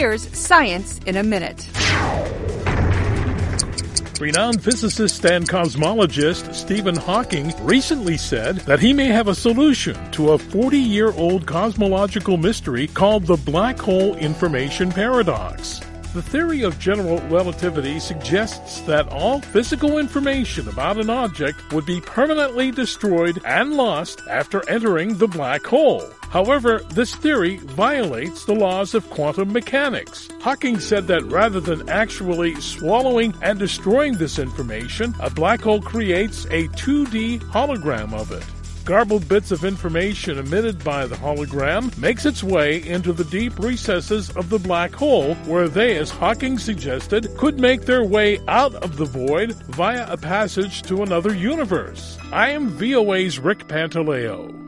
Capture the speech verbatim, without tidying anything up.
Here's Science in a Minute. Renowned physicist and cosmologist Stephen Hawking recently said that he may have a solution to a forty-year-old cosmological mystery called the black hole information paradox. The theory of general relativity suggests that all physical information about an object would be permanently destroyed and lost after entering the black hole. However, this theory violates the laws of quantum mechanics. Hawking said that rather than actually swallowing and destroying this information, a black hole creates a two D hologram of it. Garbled bits of information emitted by the hologram makes its way into the deep recesses of the black hole, where they, as Hawking suggested, could make their way out of the void via a passage to another universe. I am V O A's Rick Pantaleo.